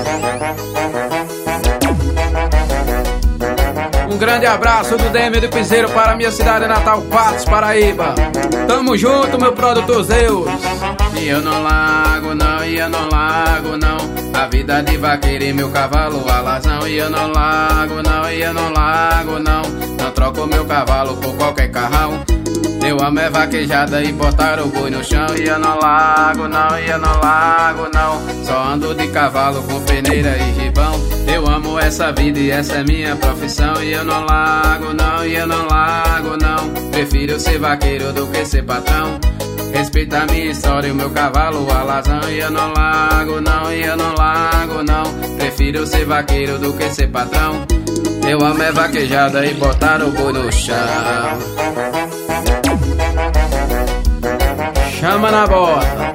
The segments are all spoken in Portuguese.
Um grande abraço do Dêmio do Piseiro para minha cidade natal, Patos, Paraíba. Tamo junto, meu produtor Zeus. E eu não largo não, e eu não largo não, a vida de vaqueiro e meu cavalo alazão. E eu não largo não, e eu não largo não, não troco meu cavalo por qualquer carrão. Meu amo é vaquejada e botar o boi no chão. E eu não largo não, e eu não largo não, só ando de cavalo com peneira e gibão. Eu amo essa vida e essa é minha profissão. E eu não largo não, e eu não largo não, prefiro ser vaqueiro do que ser patrão. Respeita a minha história e o meu cavalo alazão. E eu não largo não, e eu não largo não, prefiro ser vaqueiro do que ser patrão. Eu amo é vaquejada e botar o boi no chão. Chama na bota.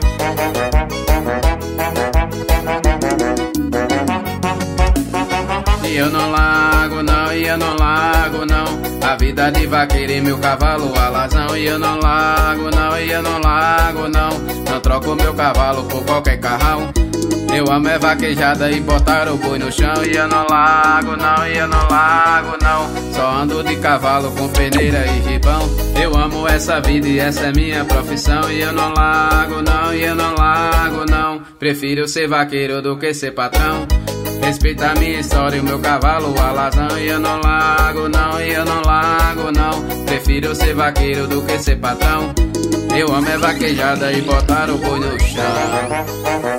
E eu não largo não, e eu não largo não, a vida de vaqueiro e meu cavalo alazão. E eu não largo não, e eu não largo não, não troco meu cavalo por qualquer carrão. Eu amo é vaquejada e botar o boi no chão. E eu não largo não, e eu não largo não, só ando de cavalo com peneira e gibão. Eu amo essa vida e essa é minha profissão. E eu não largo não, e eu não largo não, prefiro ser vaqueiro do que ser patrão. Respeita a minha história e o meu cavalo alazão. E eu não largo não, e eu não largo não, prefiro ser vaqueiro do que ser patrão. Eu amo é vaquejada e botar o boi no chão.